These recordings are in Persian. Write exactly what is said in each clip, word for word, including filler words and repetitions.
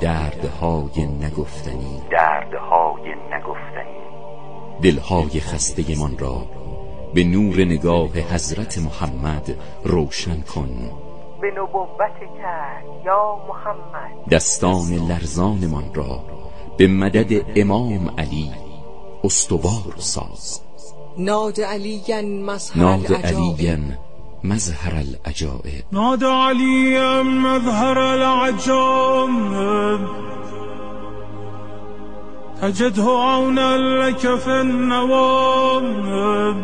دردهای نگفتنی دردهای نگفتنی دلهای خسته من را به نور نگاه حضرت محمد روشن کن. به نبوت که یا محمد دستان لرزان من را به مدد امام علی استوار ساز. ناد علیاً مظهر ناد العجائب علیاً مظهر العجائب ناد علیاً مظهر العجائب تجده عونا لك في النوائب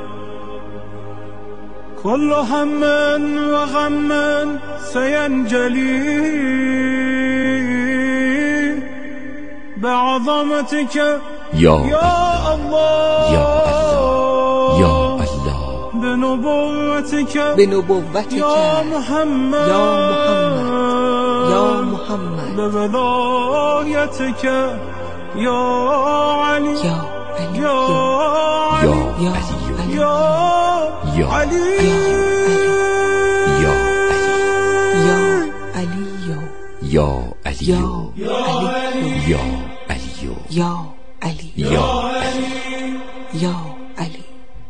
كل هم وغم سينجلي بعظمتك یا يا الله یا الله یا الله بنبوتك به نبوتک يا محمد یا محمد یا محمد بولایتك یا علی یا علی یا یا علی یا علی یا یا علی یا علی یا علی یا یا علی یا علی یا علی یا یا علی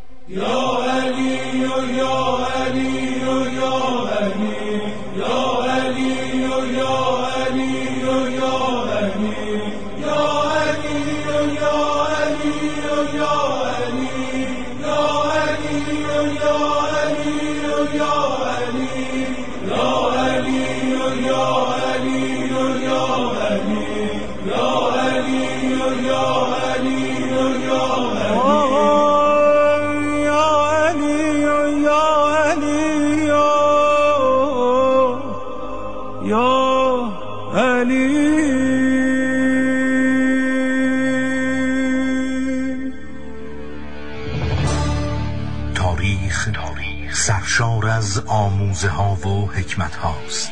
تاریخ سرشار از آموزه ها و حکمت هاست.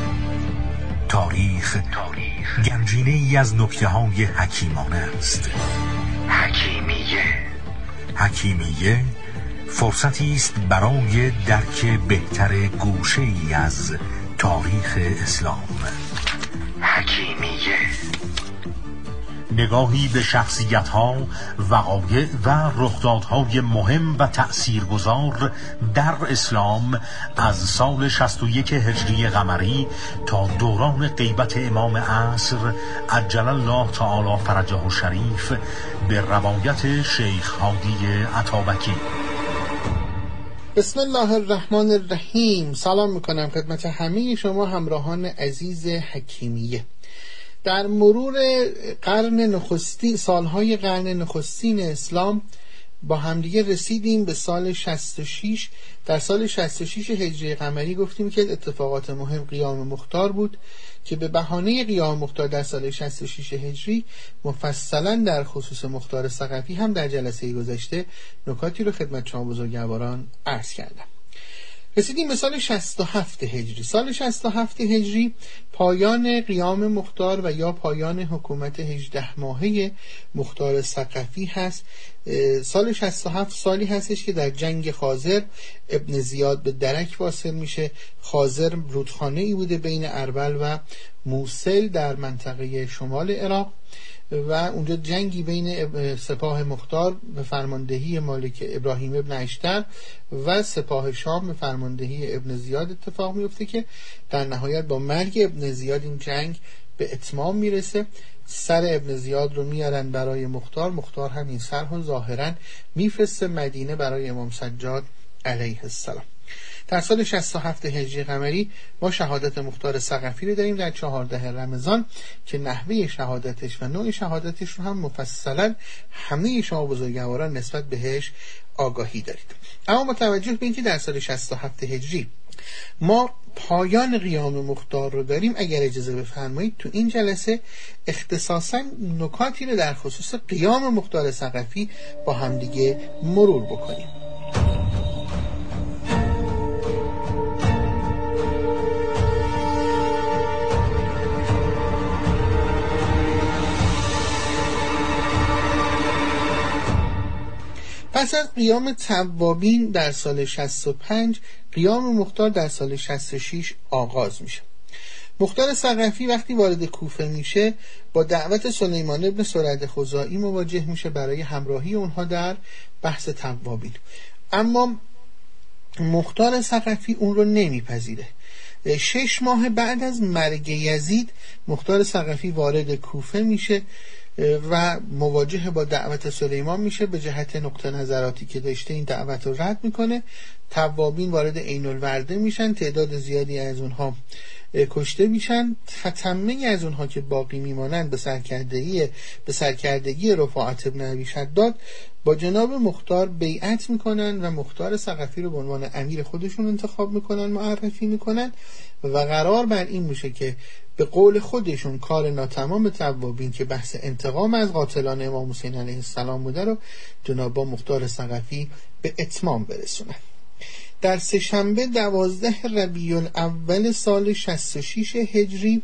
تاریخ گنجینه ای از نکته های حکیمانه است. حکیمیه حکیمیه فرصتی است برای درک بهتر گوشه ای از تاریخ اسلام. حکیمیه نگاهی به شخصیت‌ها، وقایع و رخدادهای مهم و تأثیرگذار در اسلام از سال شصت و یک هجری قمری تا دوران غیبت امام عصر عجل الله تعالی فرجه الشریف به روایت شیخ هادی عطابکی. بسم الله الرحمن الرحیم. سلام میکنم خدمت همه شما همراهان عزیز حکیمیه. در مرور قرن نخستین سالهای قرن نخستین اسلام با همدیگه رسیدیم به سال شصت و شش. در سال شصت و شش هجری قمری گفتیم که اتفاقات مهم قیام مختار بود که به بهانه قیام مختار در سال شصت و شش هجری مفصلا در خصوص مختار ثقفی هم در جلسه گذشته نکاتی رو خدمت شما بزرگواران عرض کردم. رسیدیم به سال شصت و هفت هجری. سال شصت و هفت هجری پایان قیام مختار و یا پایان حکومت هجده ماهه مختار ثقفی هست. سال شصت و هفت سالی هستش که در جنگ خازر ابن زیاد به درک واصل میشه. خازر رودخانه ای بوده بین اربل و موصل در منطقه شمال عراق و اونجا جنگی بین سپاه مختار به فرماندهی مالک ابراهیم ابن اشتر و سپاه شام به فرماندهی ابن زیاد اتفاق میفته که در نهایت با مرگ ابن زیاد این جنگ به اتمام میرسه. سر ابن زیاد رو میارن برای مختار. مختار هم این سر رو ظاهرا میفرسته مدینه برای امام سجاد علیه السلام. در سال شصت و هفت هجری قمری ما شهادت مختار ثقفی رو داریم در چهاردهم رمضان که نحوه شهادتش و نوع شهادتش رو هم مفصلا همه شما بزرگواران نسبت بهش آگاهی دارید. اما متوجه به اینکه در سال شصت و هفت هجری ما پایان قیام مختار رو داریم، اگر اجازه بفرمایید تو این جلسه اختصاصا نکاتی رو در خصوص قیام مختار ثقفی با همدیگه مرور بکنیم. پس از قیام توابین در سال شصت و پنج قیام مختار در سال شصت و شش آغاز میشه. مختار ثقفی وقتی وارد کوفه میشه با دعوت سلیمان ابن سرد خزاعی مواجه میشه برای همراهی اونها در بحث توابین، اما مختار ثقفی اون رو نمیپذیره. شش ماه بعد از مرگ یزید مختار ثقفی وارد کوفه میشه و مواجه با دعوت سلیمان میشه. به جهت نقطه نظراتی که داشته این دعوت رو رد میکنه. توابین وارد عین الورده میشن، تعداد زیادی از اونها کشته میشن. تتمه از اونها که باقی میمانند به سرکردگی به سرکردگی رفاعت ابن ابی شداد با جناب مختار بیعت میکنن و مختار ثقفی رو به عنوان امیر خودشون انتخاب میکنن، معرفی میکنن و قرار بر این میشه که به قول خودشون کار ناتمام توابین که بحث انتقام از قاتلان امام حسین علیه السلام بوده رو جناب مختار ثقفی به اتمام برسونن. در سه‌شنبه دوازده ربیع الاول سال شصت و شش هجری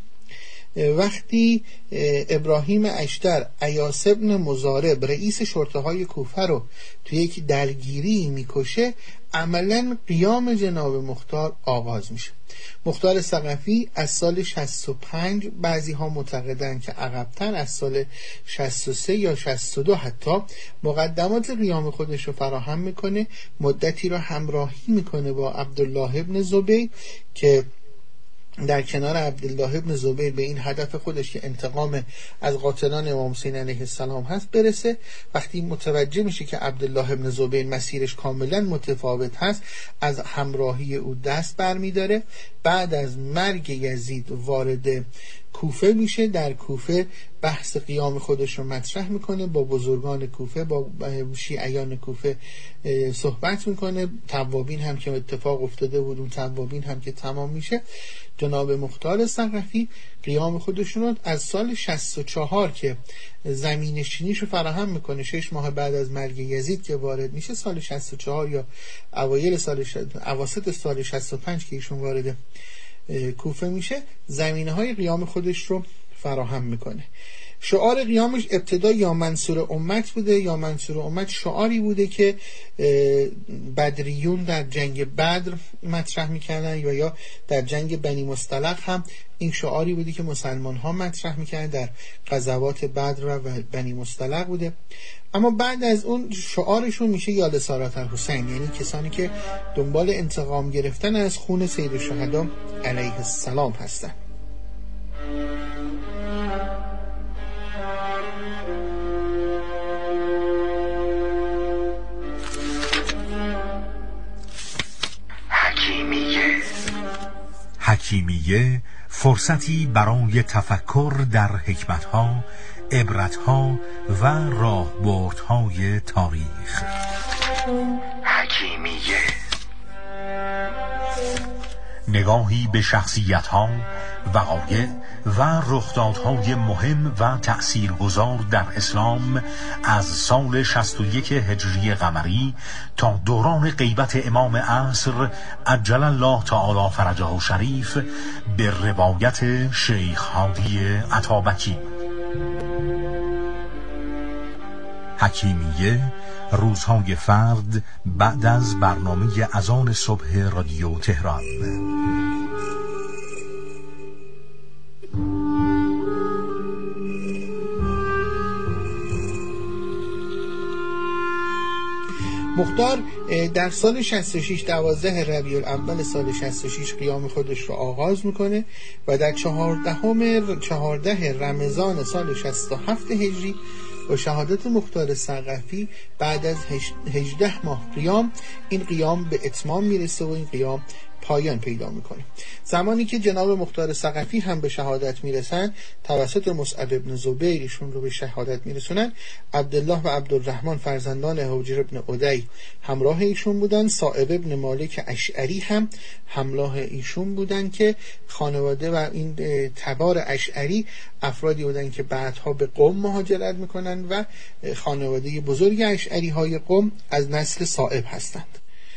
وقتی ابراهیم اشتر ایاس ابن مضارب رئیس شرطه های کوفه رو توی یک درگیری میکشه، عملا قیام جناب مختار آغاز میشه. مختار ثقفی از سال شصت و پنج، بعضی ها معتقدند که عقب‌تر از سال شصت و سه یا شصت و دو حتی مقدمات قیام خودش رو فراهم میکنه. مدتی رو همراهی میکنه با عبدالله ابن زبیر که در کنار عبدالله ابن زبیر به این هدف خودش که انتقام از قاتلان امام حسین علیه السلام هست برسه. وقتی متوجه میشه که عبدالله ابن زبیر مسیرش کاملا متفاوت هست، از همراهی او دست برمیداره. بعد از مرگ یزید وارد کوفه میشه. در کوفه بحث قیام خودش رو مطرح میکنه، با بزرگان کوفه، با شیعیان کوفه صحبت میکنه. توابین هم که اتفاق افتاده بود اون توابین هم که تمام میشه، جناب مختار ثقفی قیام خودشون رو از سال شصت و چهار که زمین شینیش رو فراهم میکنه، شش ماه بعد از مرگ یزید که وارد میشه، سال شصت و چهار یا اوایل سال ش... اواسط سال شصت و پنج که ایشون وارد کوفه میشه، زمینه های قیام خودش رو فراهم میکنه. شعار قیامش ابتدا یا منصور امت بوده. یا منصور امت شعاری بوده که بدریون در جنگ بدر مطرح میکردن و یا در جنگ بنی مصطلق هم این شعاری بوده که مسلمان ها مطرح میکردن، در غزوات بدر و بنی مصطلق بوده. اما بعد از اون شعارشون میشه یا لسارات الحسین، یعنی کسانی که دنبال انتقام گرفتن از خون سید الشهدا علیه السلام هستن. حکیمیه فرصتی برای تفکر در حکمتها، عبرتها و راهبردهای تاریخ. حکیمیه نگاهی به شخصیتها، وقایع و رخدادهای مهم و تأثیرگذار در اسلام از سال شصت و یک هجری قمری تا دوران غیبت امام عصر عجل الله تعالی فرجه شریف به روایت شیخ هادی عطابکی. حکیمیه روزهای فرد بعد از برنامه اذان صبح رادیو تهران. مختار در سال شصت و شش دوازده ربیع الاول سال شصت و شش قیام خودش رو آغاز میکنه و در چهاردهم چهارده رمضان سال شصت و هفت هجری با شهادت مختار ثقفی بعد از هجده ماه قیام این قیام به اتمام میرسه و این قیام پایان پیدا میکنه. زمانی که جناب مختار ثقفی هم به شهادت میرسن، توسط مصعب ابن زبیر ایشون رو به شهادت میرسونن. عبدالله و عبدالرحمن فرزندان حجر ابن عدی همراه ایشون بودن. صائب ابن مالک اشعری هم همراه ایشون بودن که خانواده و این تبار اشعری افرادی بودن که بعدها به قم مهاجرت میکنن و خانواده بزرگ اشعری های قم از نسل صائب هستند.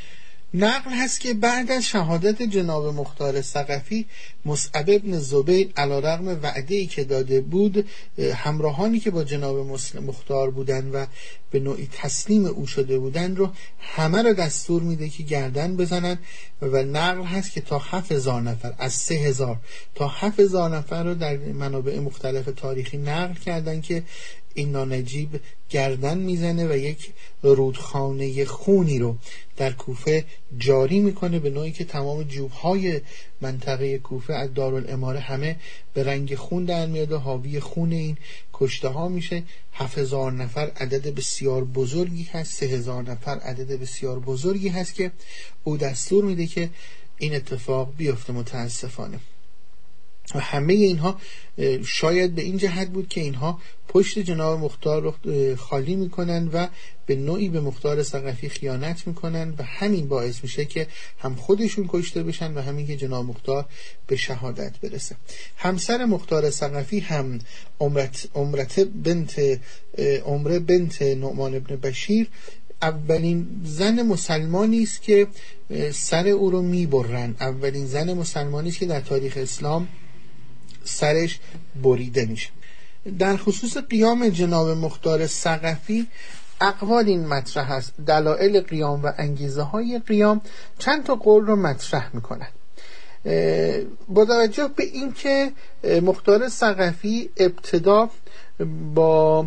نقل هست که بعد از شهادت جناب مختار ثقفی، مصعب ابن زبیر علیرغم وعده‌ای که داده بود، همراهانی که با جناب مختار بودن و به نوعی تسلیم او شده بودن رو همه رو دستور میده که گردن بزنن و نقل هست که تا هفت هزار نفر، از سه هزار تا هفت هزار نفر رو در منابع مختلف تاریخی نقل کردن که این نانجیب گردن میزنه و یک رودخانه خونی رو در کوفه جاری میکنه، به نوعی که تمام جوبهای منطقه کوفه از دارالاماره همه به رنگ خون در میاد و حاوی خون این کشته ها میشه. هفت هزار نفر عدد بسیار بزرگی هست، سه هزار نفر عدد بسیار بزرگی هست که او دستور میده که این اتفاق بیفته. متاسفانه و همه اینها شاید به این جهت بود که اینها پشت جناب مختار رو خالی میکنن و به نوعی به مختار ثقفی خیانت میکنن و همین باعث میشه که هم خودشون کشته بشن و همین که جناب مختار به شهادت برسه. همسر مختار ثقفی هم عمرت عمرت بنت عمره بنت نعمان ابن بشیر اولین زن مسلمانی است که سر او رو میبرن، اولین زن مسلمانی است که در تاریخ اسلام سرش بریده میشه. در خصوص قیام جناب مختار ثقفی اقوال این مطرح است. دلایل قیام و انگیزه های قیام چند تا قول رو مطرح میکنن. با توجه به این که مختار ثقفی ابتدا با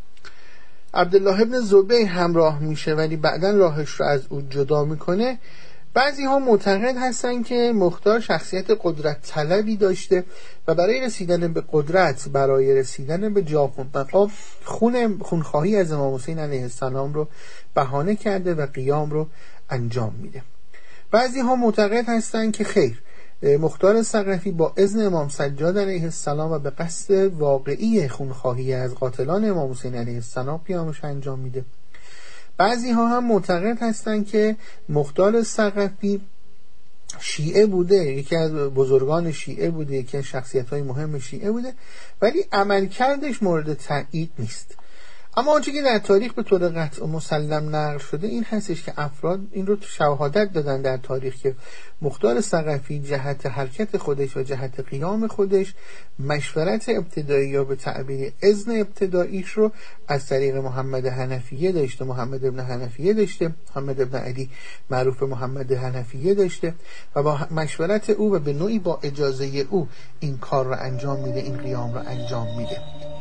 عبدالله ابن زبیر همراه میشه ولی بعداً راهش رو از او جدا میکنه، بعضی ها معتقد هستن که مختار شخصیت قدرت طلبی داشته و برای رسیدن به قدرت، برای رسیدن به جاه و مقام، خون خونخواهی از امام حسین علیه السلام رو بهانه کرده و قیام رو انجام میده. بعضی ها معتقد هستن که خیر، مختار ثقفی با اذن امام سجاد علیه السلام و به قصد واقعی خونخواهی از قاتلان امام حسین علیه السلام قیامش انجام میده. بعضی ها هم معتقد هستند که مختار ثقفی شیعه بوده، یکی از بزرگان شیعه بوده، یکی از شخصیت‌های مهم شیعه بوده، ولی عملکردش مورد تایید نیست. اما آنچه که در تاریخ به طور قطع و مسلم نقل شده این هستش که افراد این رو شهادت دادن در تاریخ که مختار ثقفی جهت حرکت خودش و جهت قیام خودش مشورت ابتدایی یا به تعبیر اذن ابتداییش رو از طریق محمد حنفیه داشته، محمد ابن حنفیه داشته، محمد ابن علی معروف محمد حنفیه داشته و با مشورت او و به نوعی با اجازه او این کار رو انجام میده، این قیام رو انجام میده.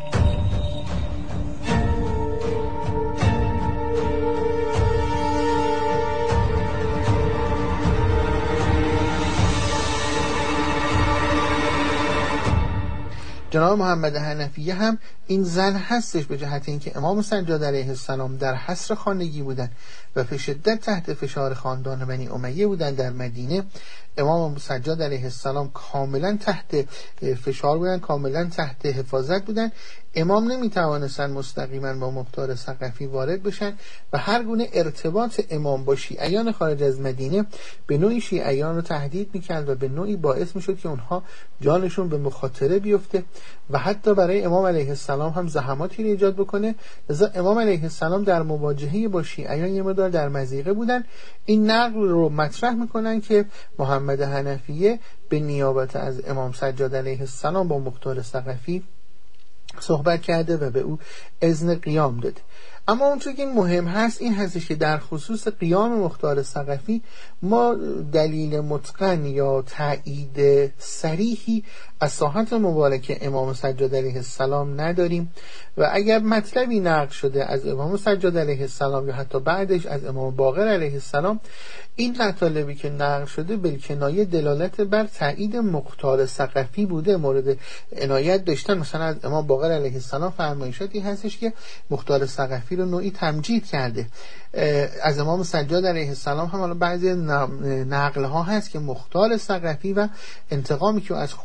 جناب محمد حنفیه هم این زن هستش به جهت اینکه امام سجاد علیه السلام در حصر خانگی بودن و به شدت تحت فشار خاندان بنی امیه بودن در مدینه. امام سجاد علیه السلام کاملا تحت فشار بودن، کاملا تحت حفاظت بودن. امام نمیتوانستن مستقیما با مختار ثقفی وارد بشن و هر گونه ارتباط امام با شیعیان خارج از مدینه به نوعی شیعیان رو تهدید میکرد و به نوعی باعث میشد که اونها جانشون به مخاطره بیفته و حتی برای امام علیه السلام هم زحماتی رو ایجاد بکنه. لذا امام علیه السلام در مواجهه با شیعیان یه مقدار در مضیقه بودن. این نقل رو مطرح میکنن که محمد حنفیه به نیابت از امام سجاد علیه السلام با مختار ثقفی صحبت کرده و به او اذن قیام داده. اما اونچه که مهم هست این هستش که در خصوص قیام مختار ثقفی ما دلیل متقن یا تایید صریحی از صحت مبارک امام سجاد علیه السلام نداریم و اگر مطلبی نقل شده از امام سجاد علیه السلام یا حتی بعدش از امام باقر علیه السلام، این مطالبی که نقل شده بالکنایه دلالت بر تایید مختار ثقفی بوده، مورد عنایت داشتن. مثلا از امام باقر علیه السلام فرمایشاتی هستش که مختار ثقفی رو نوعی تمجید کرده. از امام سجاد علیه السلام هم حالا بعضی نقل ها هست که مختار ثقفی و انتقامی که از خون سید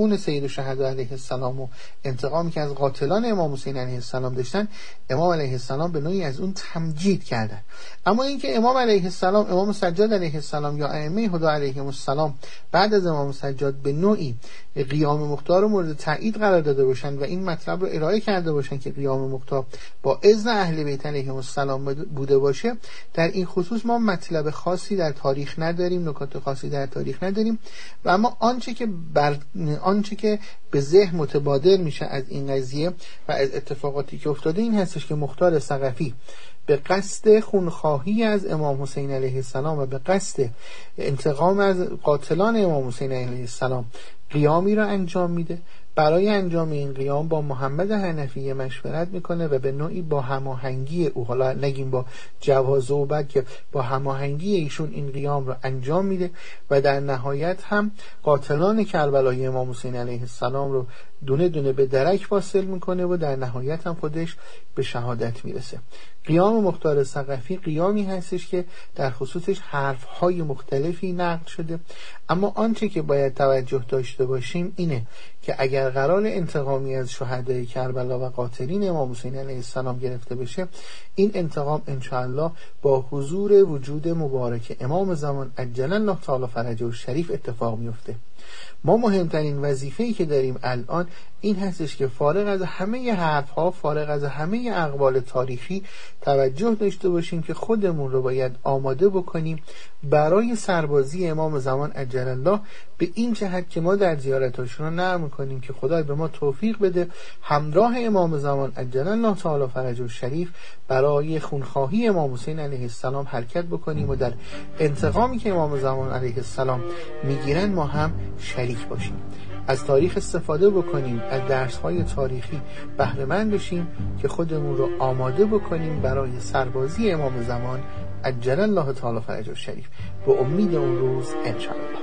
سایر شهدا علیه السلام و انتقامی که از قاتلان امام حسین علیه السلام داشتن، امام علیه السلام به نوعی از اون تمجید کردن. اما اینکه امام علیه السلام، امام سجاد علیه السلام یا ائمه هدا علیهم السلام بعد از امام سجاد به نوعی قیام مختار رو مورد تایید قرار داده باشن و این مطلب رو ارائه کرده باشن که قیام مختار با اذن اهل بیت علیهم السلام بوده باشه، در این خصوص ما مطلب خاصی در تاریخ نداریم، نکات خاصی در تاریخ نداریم. و اما آنچه که بر آنچه که به ذهن متبادر میشه از این قضیه و از اتفاقاتی که افتاده این هستش که مختار ثقفی به قصد خونخواهی از امام حسین علیه السلام و به قصد انتقام از قاتلان امام حسین علیه السلام قیامی را انجام میده. برای انجام این قیام با محمد حنفی مشورت میکنه و به نوعی با هماهنگی او، حالا نگیم با جواز او، بلکه با هماهنگی ایشون این قیام را انجام میده و در نهایت هم قاتلان کربلای امام حسین علیه السلام رو دونه دونه به درک واصل میکنه و در نهایت هم خودش به شهادت میرسه. قیام مختار ثقفی قیامی هستش که در خصوصش حرفهای مختلفی نقل شده، اما آنچه که باید توجه داشته باشیم اینه که اگر قرار انتقامی از شهدای کربلا و قاتلین امام حسین علیه السلام گرفته بشه، این انتقام انشاءالله با حضور وجود مبارک امام زمان عجل الله تعالی فرجه الشریف اتفاق میفته. ما مهمترین وظیفه‌ای که داریم الان این هستش که فارغ از همه حرف‌ها، فارغ از همه اقوال تاریخی توجه داشته باشیم که خودمون رو باید آماده بکنیم برای سربازی امام زمان عجل الله، به این جهت که ما در زیارتاشون رو نرم می‌کنیم که خدای به ما توفیق بده همراه امام زمان عجل الله تعالی فرجه الشریف برای خونخواهی امام حسین علیه السلام حرکت بکنیم و در انتقامی که امام زمان علیه السلام میگیرن ما هم شریک باشیم. از تاریخ استفاده بکنیم، از درس‌های تاریخی بهره مند بشیم که خودمون رو آماده بکنیم برای سربازی امام زمان عجل الله تعالی فرجه الشریف به امید اون روز انشاءالله.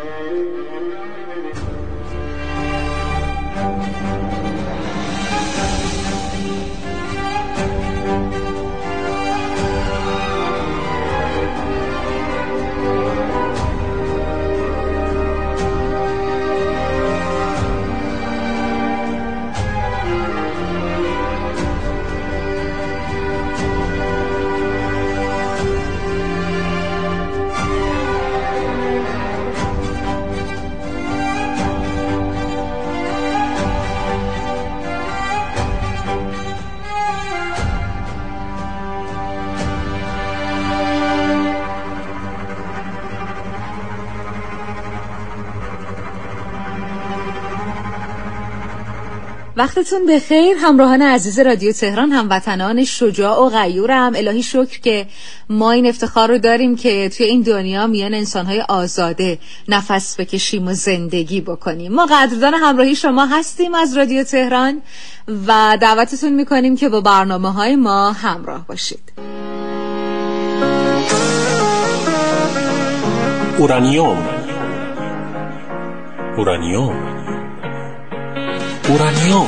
وقتتون بخیر همراهان عزیز رادیو تهران، هموطنان شجاع و غیورم. الهی شکر که ما این افتخار رو داریم که توی این دنیا میان انسان‌های آزاده نفس بکشیم و زندگی بکنیم. ما قدردان همراهی شما هستیم از رادیو تهران و دعوتتون میکنیم که با برنامه‌های ما همراه باشید. اورانیوم اورانیوم اورانیوم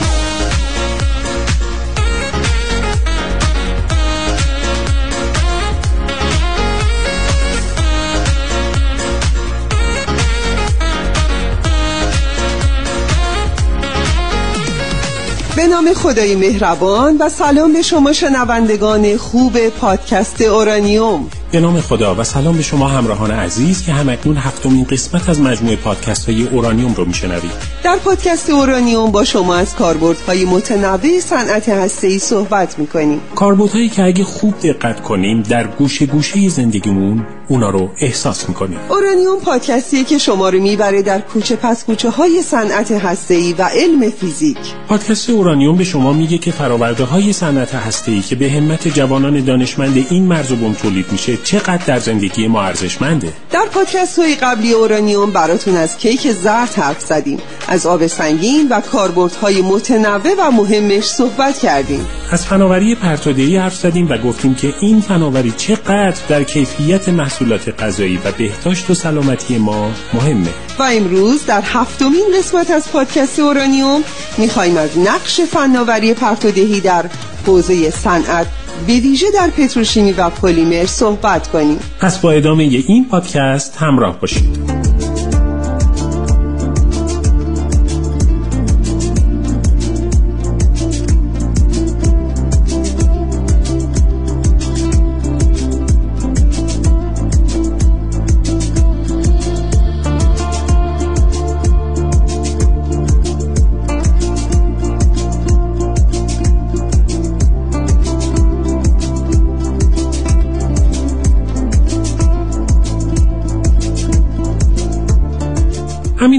به نام خدای مهربان و سلام به شما شنوندگان خوب پادکست اورانیوم. به نام خدا و سلام به شما همراهان عزیز که همکنون هفتمین قسمت از مجموعه پادکست های اورانیوم رو میشنوید. در پادکست اورانیوم با شما از کاربردهای متنوع صنعت هسته‌ای صحبت میکنیم. کاربردهایی که اگه خوب دقت کنیم در گوشه گوشه زندگیمون اونا رو احساس میکنیم. اورانیوم پادکستیه که شما رو میبره در کوچه پس کوچه های صنعت هسته‌ای و علم فیزیک. پادکست اورانیوم به شما میگه که فراورده های صنعت هسته‌ای که به همت جوانان دانشمند این مرز و بوم تولید میشه چقدر در زندگی ما ارزشمنده. در پادکست های قبلی اورانیوم براتون از کیک زرد حرف زدیم، از آب سنگین و کاربردهای متنوع و مهمش صحبت کردیم. از فناوری پرتوده‌ای حرف زدیم و گفتیم که این فناوری چقدر در کیفیت محصولات غذایی و بهداشت و سلامتی ما مهمه. و امروز در هفتمین قسمت از پادکست اورانیوم میخوایم از نقش فناوری پرتودهی در حوزه صنعت به ویژه در پتروشیمی و پلیمر صحبت کنیم. پس با ادامه این پادکست همراه باشید.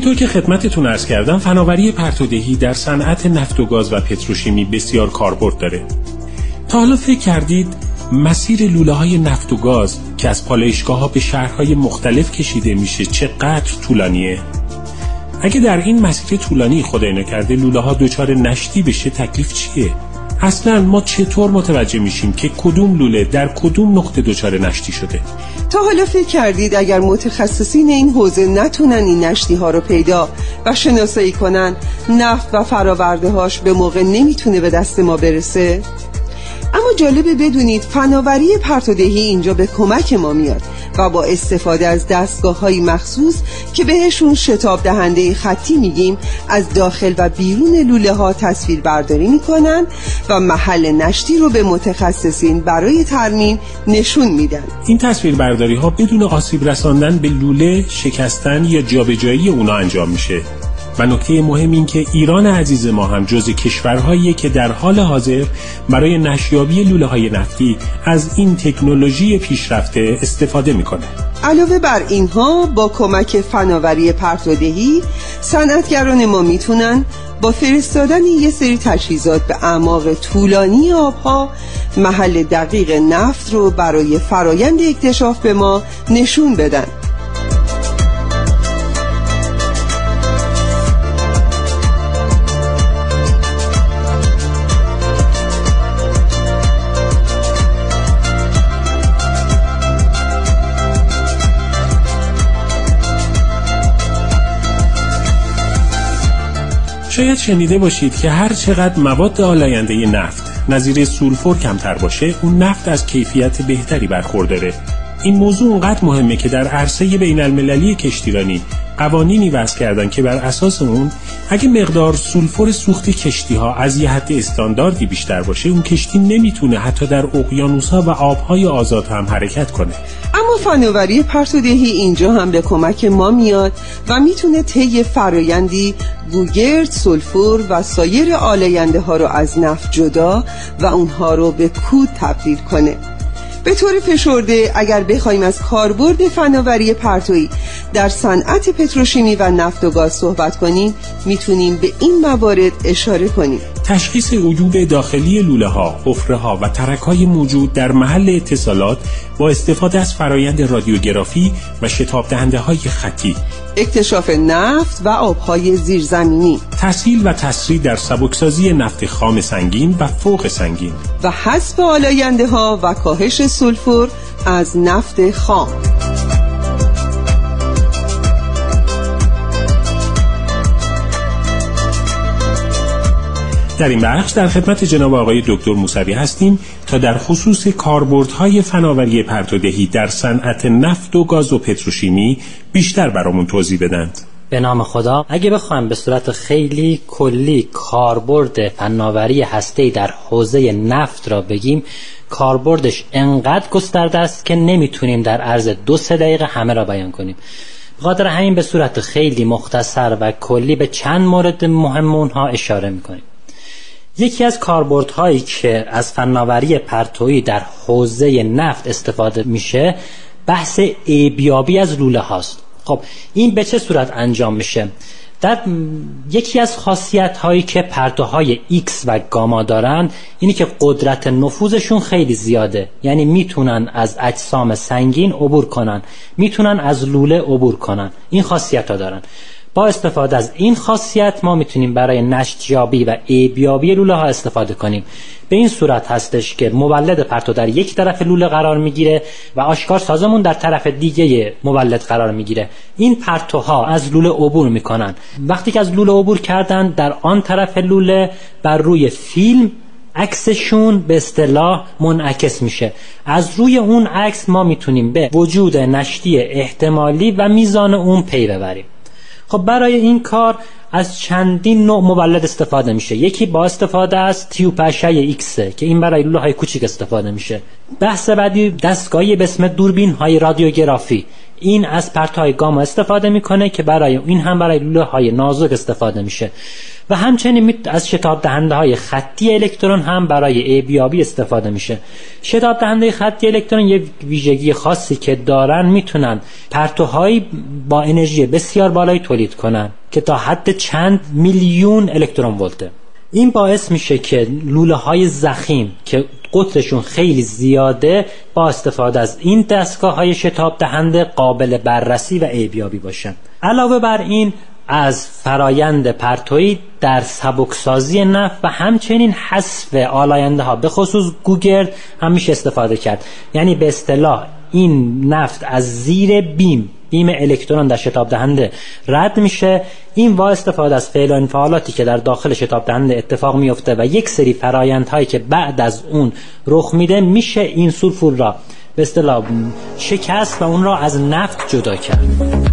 همونطور که خدمتتون عرض کردم، فناوری پرتودهی در صنعت نفت و گاز و پتروشیمی بسیار کاربرد داره. تا حالا فکر کردید مسیر لوله‌های نفت و گاز که از پالایشگاه‌ها به شهرهای مختلف کشیده میشه چقدر طولانیه؟ اگه در این مسیر طولانی خدای نکرده لوله‌ها دچار نشتی بشه تکلیف چیه؟ اصلا ما چطور متوجه میشیم که کدوم لوله در کدوم نقطه دچار نشتی شده؟ تا حالا فکر کردید اگر متخصصین این حوزه نتونن این نشتی ها رو پیدا و شناسایی کنن، نفت و فرآورده هاش به موقع نمیتونه به دست ما برسه؟ اما جالبه بدونید فناوری پرتودهی اینجا به کمک ما میاد و با استفاده از دستگاه‌های مخصوص که بهشون شتاب دهنده خطی میگیم از داخل و بیرون لوله ها تصویر برداری میکنن و محل نشتی رو به متخصصین برای ترمیم نشون میدن. این تصویر برداری ها بدون آسیب رساندن به لوله، شکستن یا جابجایی اونا انجام میشه. و نکته مهم این که ایران عزیز ما هم جزو کشورهاییه که در حال حاضر برای نشیابی لوله‌های نفتی از این تکنولوژی پیشرفته استفاده میکنه. علاوه بر اینها با کمک فناوری پرتودهی صنعتگران ما میتونن با فرستادن یه سری تجهیزات به اعماق طولانی آبها محل دقیق نفت رو برای فرایند اکتشاف به ما نشون بدن. شاید شنیده باشید که هر چقدر مواد آلاینده نفت نظیر سولفور کمتر باشه، اون نفت از کیفیت بهتری برخورداره. این موضوع اونقدر مهمه که در عرصه بین المللی کشتیرانی قوانینی وضع کردن که بر اساس اون اگه مقدار سولفور سوخت کشتی ها از یه حد استانداردی بیشتر باشه، اون کشتی نمیتونه حتی در اقیانوس‌ها و آبهای آزاد هم حرکت کنه. اما فناوری پرتودهی اینجا هم به کمک ما میاد و میتونه طی فرایندی گوگرد، سولفور و سایر آلاینده ها رو از نفت جدا و اونها رو به کود تبدیل کنه. به طور فشرده اگر بخوایم از کاربرد فناوری پرتویی در صنعت پتروشیمی و نفت و گاز صحبت کنیم، میتونیم به این موارد اشاره کنیم: تشخیص عیوب داخلی لوله ها، حفره ها و ترک های موجود در محل اتصالات با استفاده از فرایند رادیوگرافی و شتاب دهنده های خطی، اکتشاف نفت و آبهای زیرزمینی، تسهیل و تسریع در سبکسازی نفت خام سنگین و فوق سنگین و حذف آلاینده ها و کاهش سولفور از نفت خام. در این بخش در خدمت جناب آقای دکتر موسوی هستیم تا در خصوص کاربردهای فناوری پرتودهی در صنعت نفت و گاز و پتروشیمی بیشتر برامون توضیح بدند. به نام خدا، اگه بخوایم به صورت خیلی کلی کاربرد فناوری هسته‌ای در حوزه نفت را بگیم، کاربردش انقدر گسترده است که نمیتونیم در عرض دو سه دقیقه همه را بیان کنیم. بخاطر همین به صورت خیلی مختصر و کلی به چند مورد مهم اونها اشاره میکنیم. یکی از کاربردهایی که از فناوری پرتویی در حوزه نفت استفاده میشه بحث عیبیابی از لوله هاست. خب این به چه صورت انجام میشه؟ در یکی از خاصیت هایی که پرتوهای ایکس و گاما دارن اینی که قدرت نفوذشون خیلی زیاده، یعنی میتونن از اجسام سنگین عبور کنن، میتونن از لوله عبور کنن. این خاصیت ها دارن. با استفاده از این خاصیت ما میتونیم برای نشتیابی و عیبیابی لوله ها استفاده کنیم. به این صورت هستش که مولد پرتو در یک طرف لوله قرار میگیره و آشکار سازمون در طرف دیگه مولد قرار میگیره. این پرتوها از لوله عبور میکنن. وقتی که از لوله عبور کردن، در آن طرف لوله بر روی فیلم عکسشون به اصطلاح منعکس میشه. از روی اون عکس ما میتونیم به وجود نشتی احتمالی و میزان اون پی ببریم. خب برای این کار از چندین نوع مولد استفاده میشه. یکی با استفاده از تیوب اشعه ایکس که این برای لوله های کوچیک استفاده میشه. بحث بعدی دستگاهی به اسم دوربین های رادیوگرافی. این از پرتوهای گاما استفاده میکنه که برای این هم برای لوله های نازک استفاده میشه. و همچنین از شتاب دهنده های خطی الکترون هم برای عیبیابی استفاده میشه. شتاب دهنده خطی الکترون یک ویژگی خاصی که دارن، میتونن پرتوهایی با انرژی بسیار بالایی تولید کنن که تا حد چند میلیون الکترون ولته. این باعث میشه که لوله های ضخیم که قطرشون خیلی زیاده با استفاده از این دستگاه های شتاب دهنده قابل بررسی و عیبیابی باشن. علاوه بر این از فرایند پرتویی در سبکسازی نفت و همچنین حذف آلاینده ها به خصوص گوگرد هم میشه استفاده کرد. یعنی به اصطلاح این نفت از زیر بیم بیم الکترون در شتاب دهنده رد میشه. این با استفاده از فعل و انفعالاتی که در داخل شتاب دهنده اتفاق میفته و یک سری فرایندهایی که بعد از اون رخ میده، میشه این سولفور را به اصطلاح شکست و اون را از نفت جدا کرد.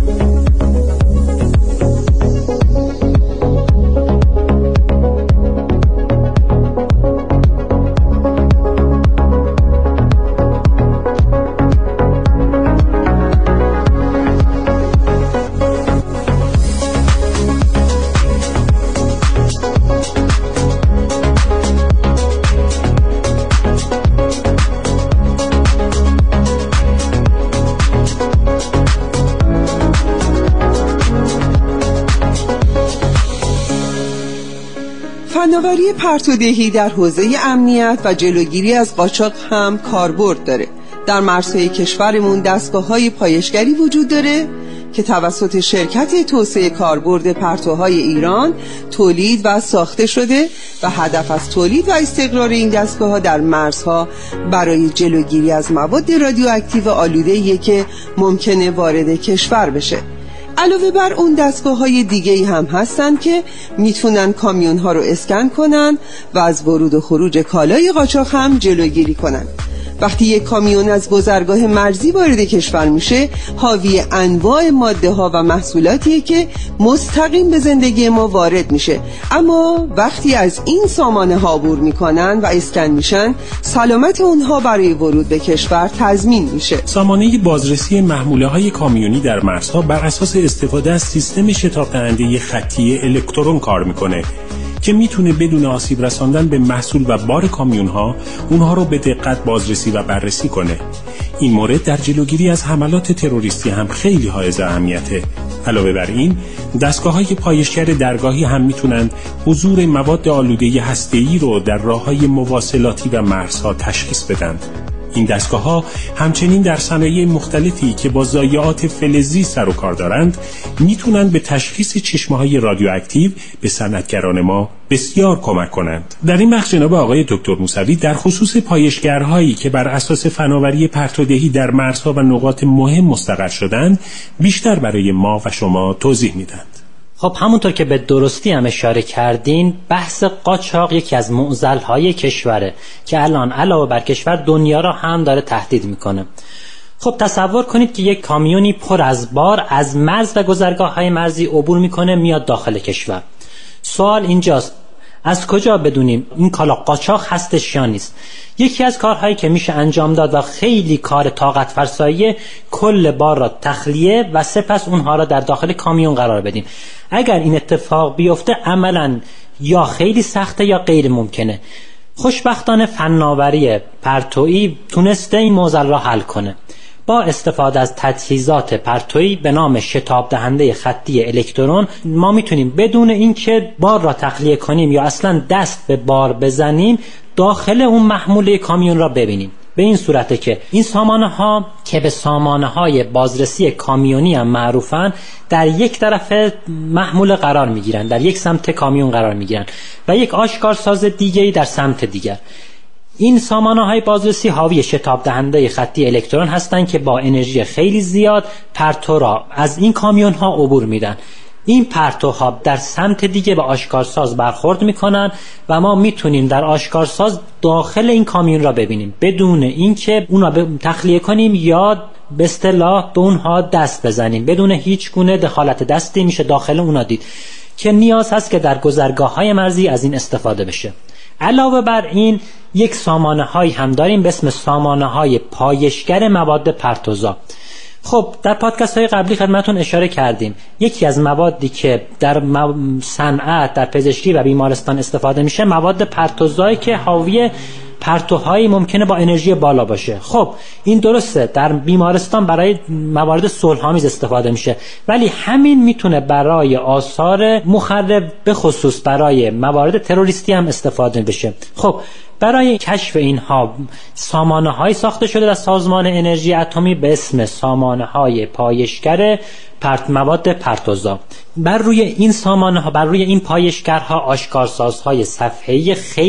فناوری پرتودهی در حوزه امنیت و جلوگیری از قاچاق هم کاربرد داره. در مرزهای کشورمون دستگاه‌های پایشگری وجود داره که توسط شرکت توسعه کاربرد پرتوهای ایران تولید و ساخته شده و هدف از تولید و استقرار این دستگاه‌ها در مرزها برای جلوگیری از مواد رادیواکتیو آلوده‌ای که ممکنه وارد کشور بشه. علاوه بر اون دستگاه‌های دیگه‌ای هم هستن که میتونن کامیون‌ها رو اسکن کنن و از ورود و خروج کالای قاچاق هم جلوگیری کنن. وقتی یک کامیون از گذرگاه مرزی وارد کشور میشه، حاوی انواع ماده‌ها و محصولاتیه که مستقیم به زندگی ما وارد میشه. اما وقتی از این سامانه ها عبور میکنن و اسکن میشن، سلامت اونها برای ورود به کشور تضمین میشه. سامانه بازرسی محموله‌های کامیونی در مرزها بر اساس استفاده از سیستم شتاب دهنده خطی الکترون کار میکنه که میتونه بدون آسیب رساندن به محصول و بار کامیون‌ها اونها رو به دقت بازرسی و بررسی کنه. این مورد در جلوگیری از حملات تروریستی هم خیلی حائز اهمیته. علاوه بر این، دستگاه‌های پایشگر درگاهی هم میتونن حضور مواد آلوده هسته‌ای رو در راه‌های مواصلاتی و مرزها تشخیص بدن. این دستگاه‌ها همچنین در صنایع مختلفی که با ضایعات فلزی سر و کار دارند میتونن به تشخیص چشمه‌های رادیواکتیو به صنعتگران ما بسیار کمک کنند. در این بخش جناب آقای دکتر موسوی در خصوص پایشگرهایی که بر اساس فناوری پرتودهی در مرزها و نقاط مهم مستقر شدند بیشتر برای ما و شما توضیح میدند. خب همونطور که به درستی هم اشاره کردین، بحث قاچاق یکی از معضل‌های کشوره که الان علاوه بر کشور دنیا را هم داره تهدید میکنه. خب تصور کنید که یک کامیونی پر از بار از مرز و گذرگاه‌های مرزی عبور میکنه میاد داخل کشور. سوال اینجاست از کجا بدونیم این کالا قاچاق هستش یا نیست؟ یکی از کارهایی که میشه انجام داد و خیلی کار طاقت فرساییه، کل بار را تخلیه و سپس اونها را در داخل کامیون قرار بدیم. اگر این اتفاق بیفته عملاً یا خیلی سخته یا غیر ممکنه. خوشبختانه فناوری پرتویی تونسته این معضل را حل کنه. با استفاده از تجهیزات پرتویی به نام شتاب دهنده خطی الکترون ما میتونیم بدون اینکه بار را تخلیه کنیم یا اصلا دست به بار بزنیم داخل اون محموله کامیون را ببینیم. به این صورته که این سامانه ها که به سامانه های بازرسی کامیونی هم معروفن در یک طرف محموله قرار میگیرن، در یک سمت کامیون قرار میگیرن و یک آشکارساز دیگه‌ای در سمت دیگر. این سامانه های بازرسی حاوی شتاب دهنده خطی الکترون هستند که با انرژی خیلی زیاد پرتو را از این کامیون ها عبور میدن. این پرتوها در سمت دیگه به آشکارساز برخورد میکنن و ما میتونیم در آشکارساز داخل این کامیون را ببینیم بدون اینکه اونها تخلیه کنیم یا به اصطلاح به اونها دست بزنیم. بدون هیچ گونه دخالت دستی میشه داخل اونها دید که نیاز هست که در گذرگاه های مرزی از این استفاده بشه. علاوه بر این یک سامانه هایی هم داریم به اسم سامانه های پایشگر مواد پرتوزا. خب در پادکست های قبلی خدمتون اشاره کردیم یکی از موادی که در صنعت، در پزشکی و بیمارستان استفاده میشه مواد پرتوزایی که حاوی پرتوهایی ممکنه با انرژی بالا باشه. خب این درسته در بیمارستان برای موارد صلح‌آمیز استفاده میشه، ولی همین میتونه برای آثار مخرب به خصوص برای موارد تروریستی هم استفاده بشه. خب برای کشف اینها سامانه‌های ساخته شده در سازمان انرژی اتمی به اسم سامانه‌های پایشگر پرت مواد پرتوزا. بر روی این سامانه‌ها، بر روی این پایشگرها آشکارسازهای صفحه‌ای خیلی